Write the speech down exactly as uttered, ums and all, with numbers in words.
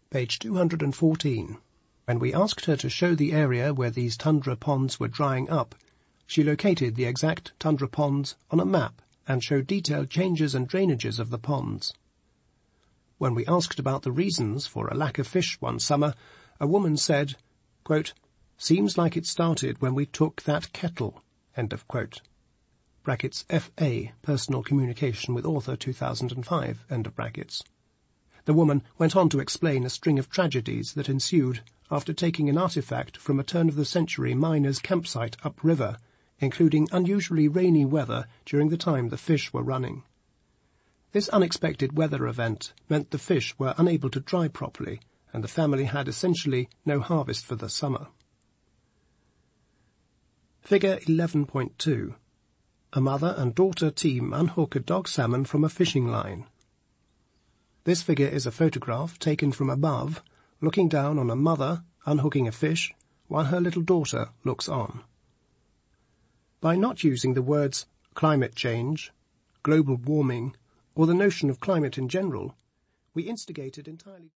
Page two hundred fourteen. When we asked her to show the area where these tundra ponds were drying up, she located the exact tundra ponds on a map and showed detailed changes and drainages of the ponds. When we asked about the reasons for a lack of fish one summer, a woman said, quote, "Seems like it started when we took that kettle," end of quote. Brackets F A, Personal Communication with Author, two thousand five, end of brackets. The woman went on to explain a string of tragedies that ensued after taking an artifact from a turn-of-the-century miner's campsite upriver, including unusually rainy weather during the time the fish were running. This unexpected weather event meant the fish were unable to dry properly, and the family had essentially no harvest for the summer. Figure eleven point two. A mother and daughter team unhook a dog salmon from a fishing line. This figure is a photograph taken from above, looking down on a mother unhooking a fish while her little daughter looks on. By not using the words climate change, global warming, or the notion of climate in general, we instigated entirely